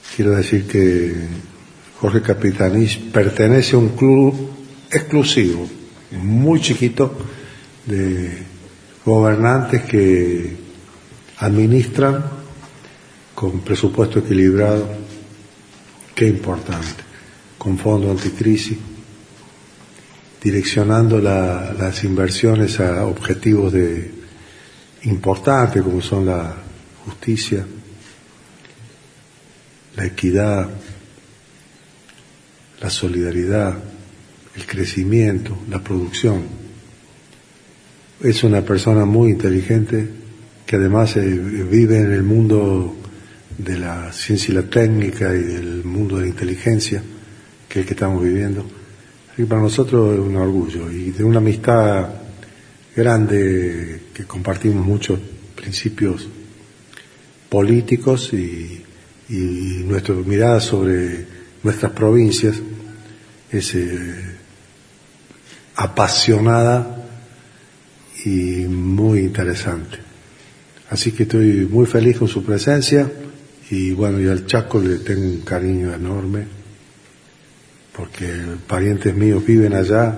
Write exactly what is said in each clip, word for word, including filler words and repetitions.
quiero decir que Jorge Capitanich pertenece a un club exclusivo, muy chiquito, de gobernantes que administran con presupuesto equilibrado, qué importante, con fondo anticrisis, direccionando la, las inversiones a objetivos de importantes como son la justicia, la equidad, la solidaridad, el crecimiento, la producción. Es una persona muy inteligente que además eh, vive en el mundo de la ciencia y la técnica y del mundo de la inteligencia, que es el que estamos viviendo. Así que para nosotros es un orgullo y de una amistad grande que compartimos muchos principios políticos y, y nuestra mirada sobre nuestras provincias es eh, apasionada y muy interesante. Así que estoy muy feliz con su presencia y bueno, y al Chaco le tengo un cariño enorme porque parientes míos viven allá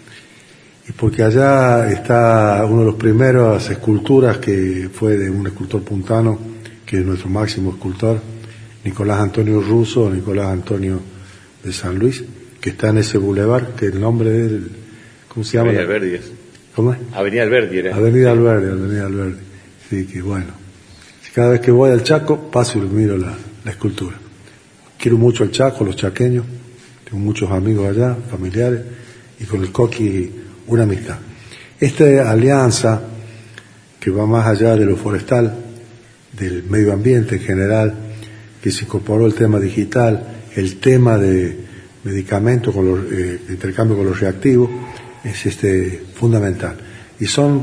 y porque allá está una de las primeras esculturas que fue de un escultor puntano que es nuestro máximo escultor, Nicolás Antonio Russo, Nicolás Antonio de San Luis, que está en ese bulevar, que el nombre de él, ¿cómo se llama? Avenida Alberdi. ¿Cómo es? Avenida Alberdi era. Avenida Alberdi, Avenida Alberdi. Sí, que bueno. Cada vez que voy al Chaco, paso y miro la, la escultura. Quiero mucho al Chaco, los chaqueños, tengo muchos amigos allá, familiares, y con el Coqui una amistad. Esta alianza, que va más allá de lo forestal, del medio ambiente en general, que se incorporó el tema digital, el tema de medicamentos con los, eh, intercambio con los reactivos, es este fundamental. Y son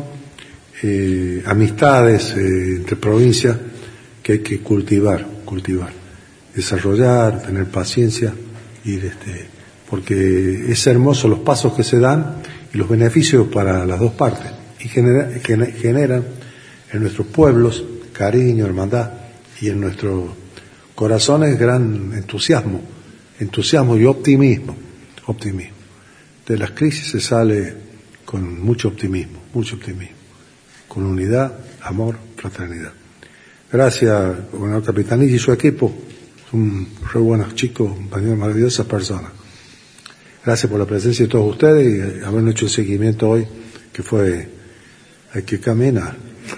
eh, amistades eh, entre provincias que hay que cultivar, cultivar, desarrollar, tener paciencia, ir este, porque es hermoso los pasos que se dan y los beneficios para las dos partes y genera, generan en nuestros pueblos cariño, hermandad y en nuestros corazones gran entusiasmo, entusiasmo y optimismo, optimismo. De las crisis se sale con mucho optimismo, mucho optimismo, con unidad, amor, fraternidad. Gracias, gobernador Capitanich y su equipo, son re buenos chicos, maravillosas personas. Gracias por la presencia de todos ustedes y habernos hecho el seguimiento hoy, que fue, hay que caminar.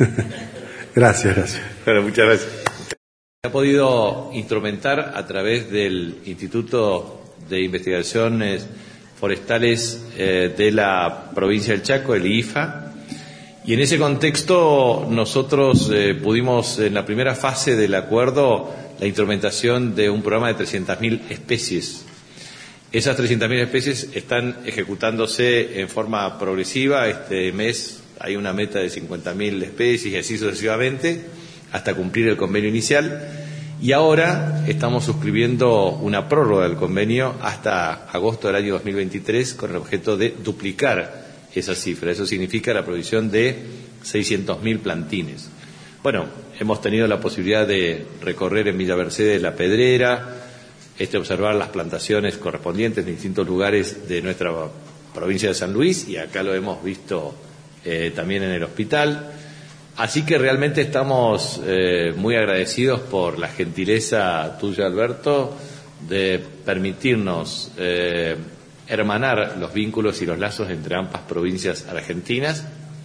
Gracias, gracias. Bueno, muchas gracias. Se ha podido instrumentar a través del Instituto de Investigaciones Forestales eh, de la provincia del Chaco, el I F A, y en ese contexto nosotros eh, pudimos en la primera fase del acuerdo la instrumentación de un programa de trescientas mil especies. Esas trescientas mil especies están ejecutándose en forma progresiva. Este mes hay una meta de cincuenta mil especies y así sucesivamente hasta cumplir el convenio inicial. Y ahora estamos suscribiendo una prórroga del convenio hasta agosto del año dos mil veintitrés con el objeto de duplicar esa cifra. Eso significa la provisión de seiscientos mil plantines. Bueno, hemos tenido la posibilidad de recorrer en Villa Mercedes la Pedrera, este, observar las plantaciones correspondientes en distintos lugares de nuestra provincia de San Luis y acá lo hemos visto eh, también en el hospital. Así que realmente estamos eh, muy agradecidos por la gentileza tuya, Alberto, de permitirnos eh, hermanar los vínculos y los lazos entre ambas provincias argentinas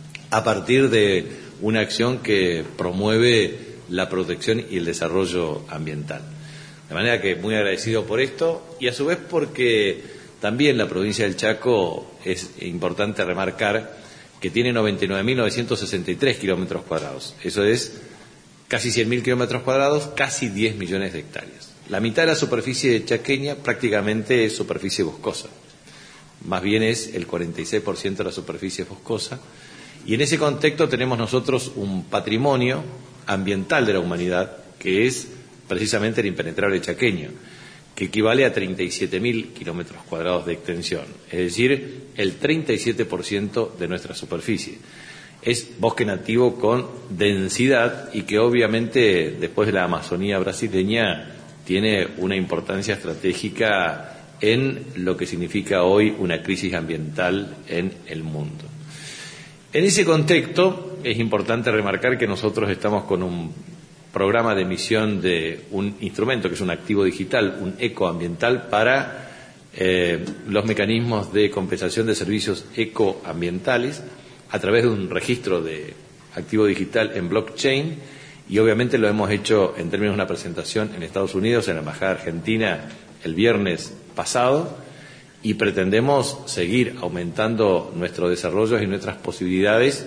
a partir de una acción que promueve la protección y el desarrollo ambiental. De manera que muy agradecido por esto y a su vez porque también la provincia del Chaco es importante remarcar que tiene noventa y nueve mil novecientos sesenta y tres kilómetros cuadrados. Eso es casi cien mil kilómetros cuadrados, casi diez millones de hectáreas. La mitad de la superficie chaqueña prácticamente es superficie boscosa. Más bien es el cuarenta y seis por ciento de la superficie boscosa. Y en ese contexto tenemos nosotros un patrimonio ambiental de la humanidad que es precisamente el impenetrable chaqueño, que equivale a treinta y siete mil kilómetros cuadrados de extensión, es decir, el treinta y siete por ciento de nuestra superficie. Es bosque nativo con densidad y que obviamente después de la Amazonía brasileña tiene una importancia estratégica en lo que significa hoy una crisis ambiental en el mundo. En ese contexto es importante remarcar que nosotros estamos con un programa de emisión de un instrumento que es un activo digital, un ecoambiental, para eh, los mecanismos de compensación de servicios ecoambientales a través de un registro de activo digital en blockchain, y obviamente lo hemos hecho en términos de una presentación en Estados Unidos, en la Embajada Argentina, el viernes pasado, y pretendemos seguir aumentando nuestro desarrollo y nuestras posibilidades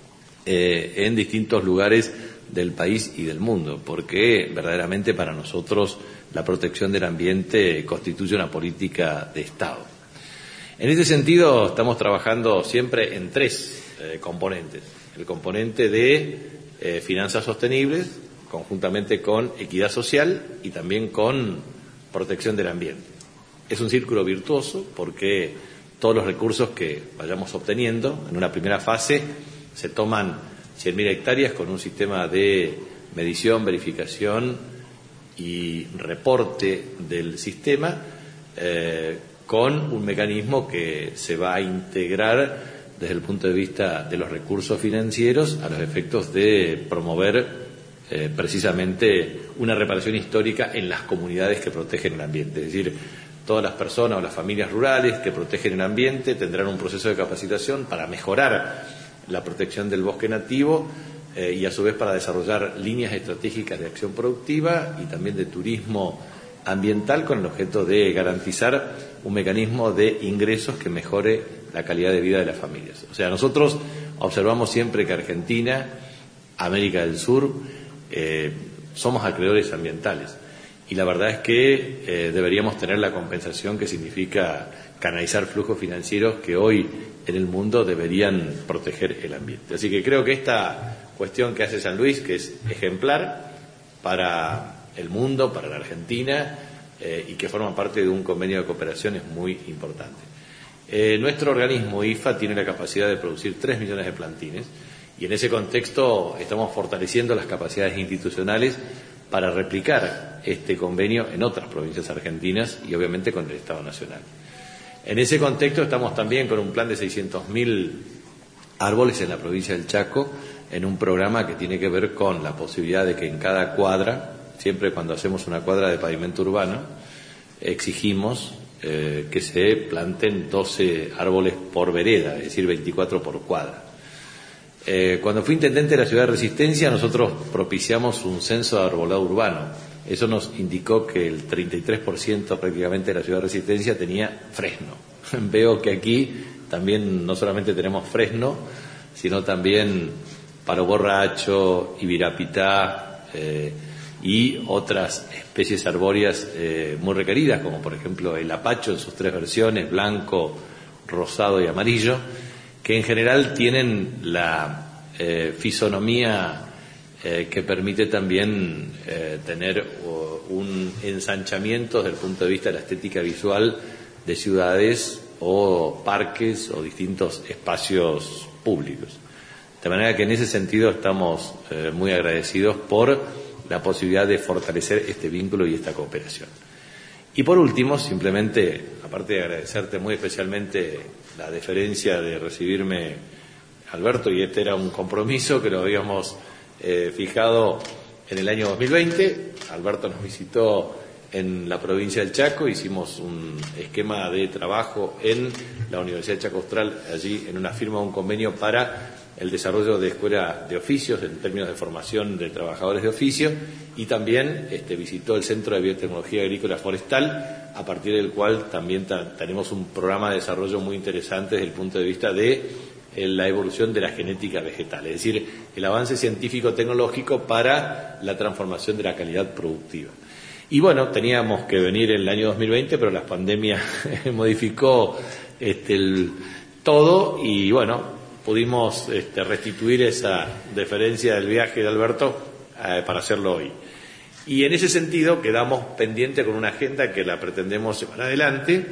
eh, en distintos lugares del país y del mundo, porque verdaderamente para nosotros la protección del ambiente constituye una política de Estado. En ese sentido estamos trabajando siempre en tres eh, componentes. El componente de eh, finanzas sostenibles, conjuntamente con equidad social y también con protección del ambiente. Es un círculo virtuoso porque todos los recursos que vayamos obteniendo en una primera fase se toman cien mil hectáreas con un sistema de medición, verificación y reporte del sistema eh, con un mecanismo que se va a integrar desde el punto de vista de los recursos financieros a los efectos de promover eh, precisamente una reparación histórica en las comunidades que protegen el ambiente. Es decir, todas las personas o las familias rurales que protegen el ambiente tendrán un proceso de capacitación para mejorar la protección del bosque nativo eh, y a su vez para desarrollar líneas estratégicas de acción productiva y también de turismo ambiental con el objeto de garantizar un mecanismo de ingresos que mejore la calidad de vida de las familias. O sea, nosotros observamos siempre que Argentina, América del Sur, eh, somos acreedores ambientales. Y la verdad es que eh, deberíamos tener la compensación que significa canalizar flujos financieros que hoy en el mundo deberían proteger el ambiente. Así que creo que esta cuestión que hace San Luis, que es ejemplar para el mundo, para la Argentina, eh, y que forma parte de un convenio de cooperación, es muy importante. Eh, nuestro organismo I F A tiene la capacidad de producir tres millones de plantines y en ese contexto estamos fortaleciendo las capacidades institucionales para replicar este convenio en otras provincias argentinas y obviamente con el Estado Nacional. En ese contexto estamos también con un plan de seiscientos mil árboles en la provincia del Chaco, en un programa que tiene que ver con la posibilidad de que en cada cuadra, siempre cuando hacemos una cuadra de pavimento urbano, exigimos eh, que se planten doce árboles por vereda, es decir, veinticuatro por cuadra. Eh, cuando fui intendente de la ciudad de Resistencia, nosotros propiciamos un censo de arbolado urbano. Eso nos indicó que el treinta y tres por ciento prácticamente de la ciudad de Resistencia tenía fresno. Veo que aquí también no solamente tenemos fresno, sino también paro borracho, ibirapitá eh, y otras especies arbóreas eh, muy requeridas, como por ejemplo el apacho en sus tres versiones, blanco, rosado y amarillo, que en general tienen la eh, fisonomía eh, que permite también eh, tener uh, un ensanchamiento desde el punto de vista de la estética visual de ciudades o parques o distintos espacios públicos. De manera que en ese sentido estamos eh, muy agradecidos por la posibilidad de fortalecer este vínculo y esta cooperación. Y por último, simplemente, aparte de agradecerte muy especialmente la deferencia de recibirme, Alberto, y este era un compromiso que lo habíamos eh, fijado en el año dos mil veinte. Alberto nos visitó en la provincia del Chaco, hicimos un esquema de trabajo en la Universidad de Chaco Austral, allí en una firma de un convenio para el desarrollo de escuela de oficios en términos de formación de trabajadores de oficio, y también este, visitó el Centro de Biotecnología Agrícola Forestal, a partir del cual también tenemos un programa de desarrollo muy interesante desde el punto de vista de eh, la evolución de la genética vegetal, es decir, el avance científico-tecnológico para la transformación de la calidad productiva. Y bueno, teníamos que venir en el año dos mil veinte, pero la pandemia modificó este, el, todo y bueno, pudimos este, restituir esa deferencia del viaje de Alberto eh, para hacerlo hoy. Y en ese sentido quedamos pendientes con una agenda que la pretendemos llevar adelante,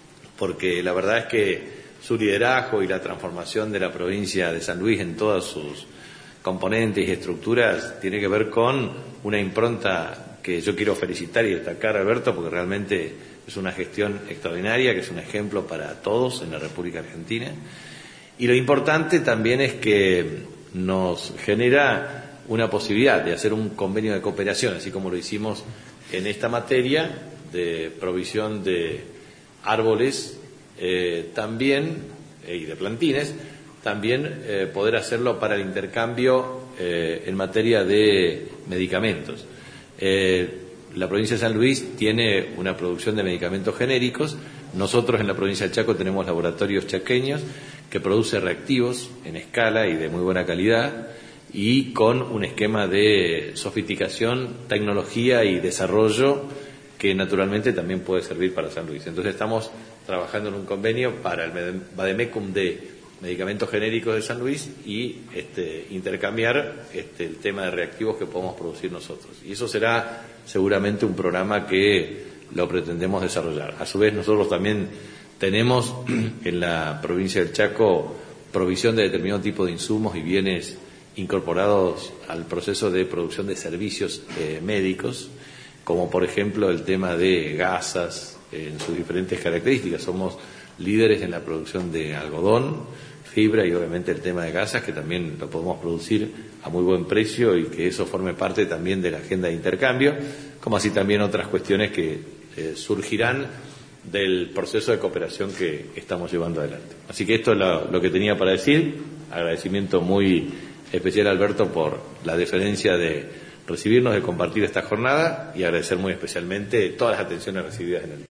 porque la verdad es que su liderazgo y la transformación de la provincia de San Luis en todas sus componentes y estructuras tiene que ver con una impronta que yo quiero felicitar y destacar a Alberto porque realmente es una gestión extraordinaria, que es un ejemplo para todos en la República Argentina. Y lo importante también es que nos genera una posibilidad de hacer un convenio de cooperación, así como lo hicimos en esta materia de provisión de árboles eh, también eh, y de plantines, también eh, poder hacerlo para el intercambio eh, en materia de medicamentos. Eh, la provincia de San Luis tiene una producción de medicamentos genéricos. Nosotros en la provincia del Chaco tenemos laboratorios chaqueños que produce reactivos en escala y de muy buena calidad y con un esquema de sofisticación, tecnología y desarrollo que naturalmente también puede servir para San Luis. Entonces estamos trabajando en un convenio para el Vademecum de medicamentos genéricos de San Luis y este, intercambiar este, el tema de reactivos que podemos producir nosotros. Y eso será seguramente un programa que lo pretendemos desarrollar. A su vez, nosotros también tenemos en la provincia del Chaco provisión de determinado tipo de insumos y bienes incorporados al proceso de producción de servicios eh, médicos, como por ejemplo el tema de gasas en sus diferentes características. Somos líderes en la producción de algodón, fibra y obviamente el tema de gasas, que también lo podemos producir a muy buen precio y que eso forme parte también de la agenda de intercambio, como así también otras cuestiones que eh, surgirán del proceso de cooperación que estamos llevando adelante. Así que esto es lo, lo que tenía para decir. Agradecimiento muy especial a Alberto por la deferencia de recibirnos, de compartir esta jornada y agradecer muy especialmente todas las atenciones recibidas en el